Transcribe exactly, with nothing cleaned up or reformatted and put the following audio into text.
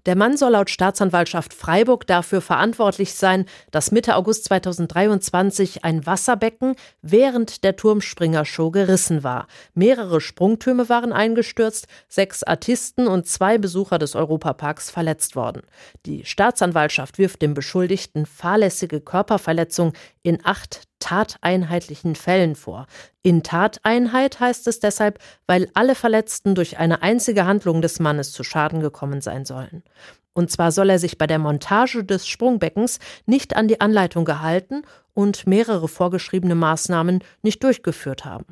Der Mann soll laut Staatsanwaltschaft Freiburg dafür verantwortlich sein, dass Mitte August zweitausenddreiundzwanzig ein Wasserbecken während der Turmspringer-Show gerissen war. Mehrere Sprungtürme waren eingestürzt, sechs Artisten und zwei Besucher des Europaparks verletzt worden. Die Staatsanwaltschaft wirft dem Beschuldigten fahrlässige Körperverletzung in acht tateinheitlichen Fällen vor. In Tateinheit heißt es deshalb, weil alle Verletzten durch eine einzige Handlung des Mannes zu Schaden gekommen sein sollen. Und zwar soll er sich bei der Montage des Sprungbeckens nicht an die Anleitung gehalten und mehrere vorgeschriebene Maßnahmen nicht durchgeführt haben.